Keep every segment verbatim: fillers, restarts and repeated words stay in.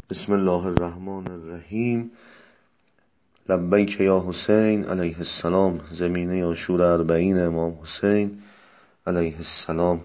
بسم الله الرحمن الرحیم. لبیک یا حسین علیه السلام. زمینه عاشور اربعین امام حسین علیه السلام.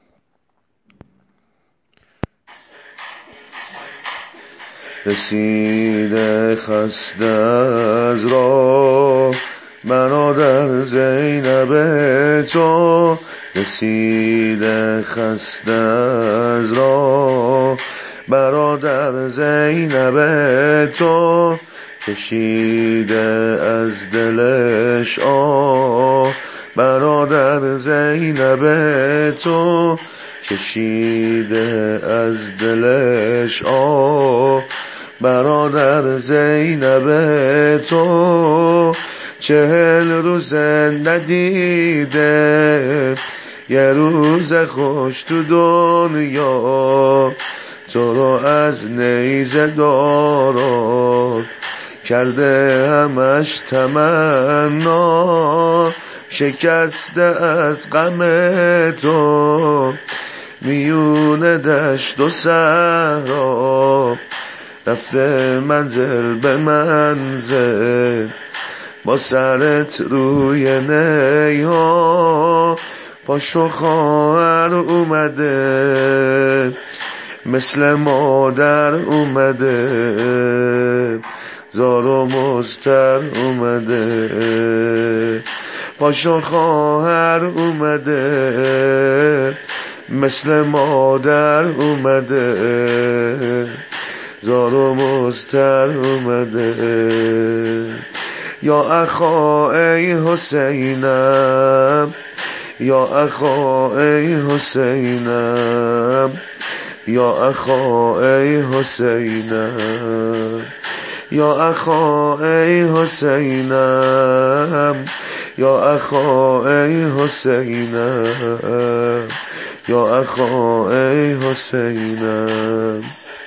رسیده خسته از راه برادر زینب تو، رسیده خسته از راه برادر زینب تو، کشیده از دلش آه برادر زینب تو، کشیده از دلش آه برادر زینب تو. چهل روز ندیده یه روز خوش تو دنیا، تو رو از نیزه داران کرده همش تمنا، شکسته از غم تو میون دشت و صحرا، رفته منزل به منزل با سرت روی نیها. پاشو خواهر اومده مثل مادر اومده، زار و مستر اومده. پاشو خواهر اومده مثل مادر اومده، زار و مستر اومده. یا اخا ای حسینم، یا اخا ای حسینم، یا اخا ای حسینم، یا اخا ای حسینم، یا اخا ای حسینم، یا اخا ای حسینم.